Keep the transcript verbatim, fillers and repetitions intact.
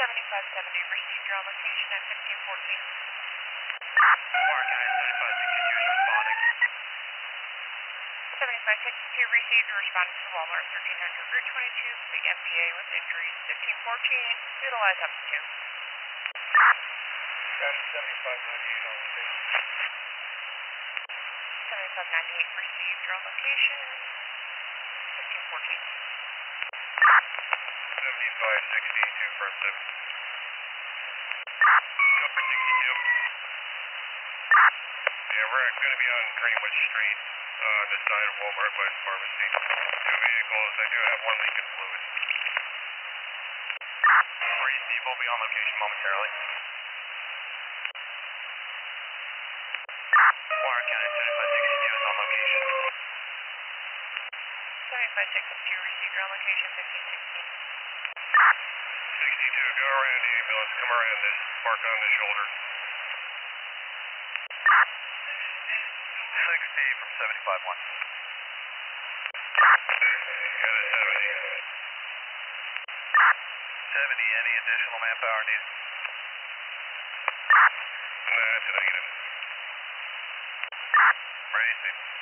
seventy-five seventy, received your location at fifteen fourteen. Warren County seventy-five sixty-two is responding. seventy-five sixty-two, received and responded to Walmart thirteen hundred, Route twenty-two, big M B A with injuries, fifteen fourteen, utilize altitude. seventy-five ninety-eight on station. seventy-five ninety-eight, received your location, fifteen fourteen. seventy-five sixty-two front seven. Copy sixty-two. Yeah, we're going to be on Greenwood Street, uh, this side of Walmart West Pharmacy. Two vehicles, I do have one leaking fluid. Steve will be on location momentarily. Warren County seventy-five sixty-two is on location. seventy-five sixty-two, received your location, fifteen sixteen. sixty-two, go around the ambulance, come around this, park on the shoulder. sixty from seventy-five one. Got a seventy. seventy, any additional manpower needed? Nah, it's a negative. Ready, Steve?